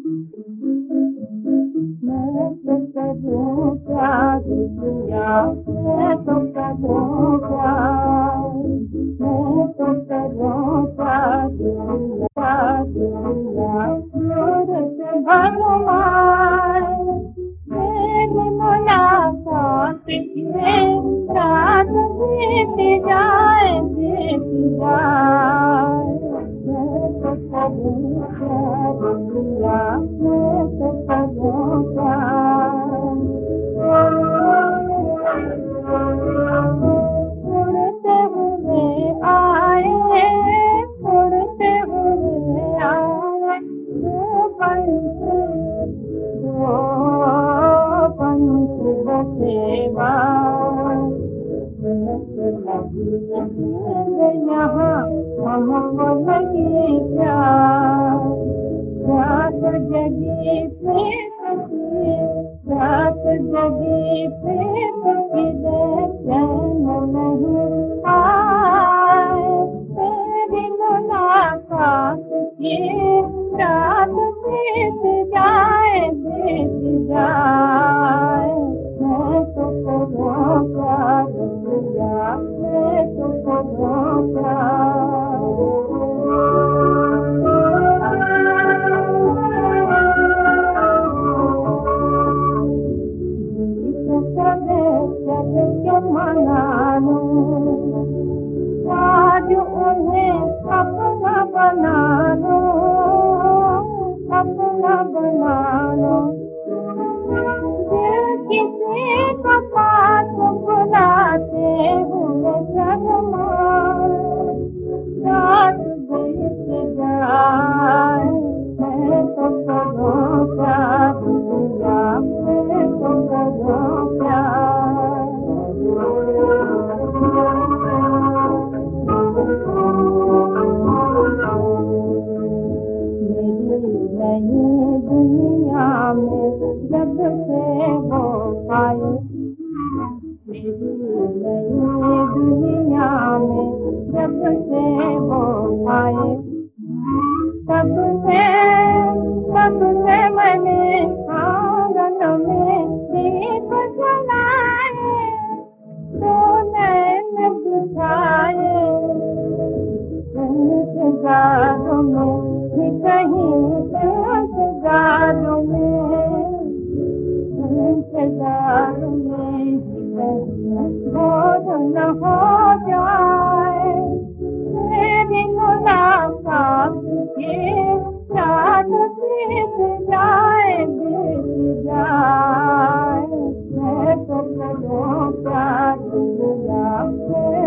मैं तो करूँ प्यार दिया, मैं तो करूँ प्यार, मैं तो करूँ प्यार दिया, नूर से भरमाए मेरी मुलाकात ये रात बीत जाए बीत जाए। मैं तो करूँ प्यार दिया, मैं तो करूँ प्यार। उड़ते हुए आए, उड़ते हुए आए, वो पंछी, वो पंछी बसेगा यहाँ हमको लगी प्यार। रात जगी रात जगी चैन नहीं आए तेरी मुलाकात की रात बीत जाए बीत जाए। मैं तो करूँ प्यार दिया, मैं तो करूँ प्यार। मना लूं आज उन्हें अपना बना लो, अपना बना लो। दिल किसी को पास बुलाते हुए शर्मा रात बीत जाए। मैं तो करूँ प्यार दिया, मैं तो करूँ प्यार। नई दुनिया में जब से वो आए, मेरी नई दुनिया में जब से वो आए, तब से मैंने आंगन में दीप जलाए, तो नैन बिछाए इंतजारों में भी कहीं इंतजारों में ही कहीं भोर न हो जाए मेरी मुलाकात की रात बीत जाए बीत जाए। मैं तो करूँ प्यार दिया,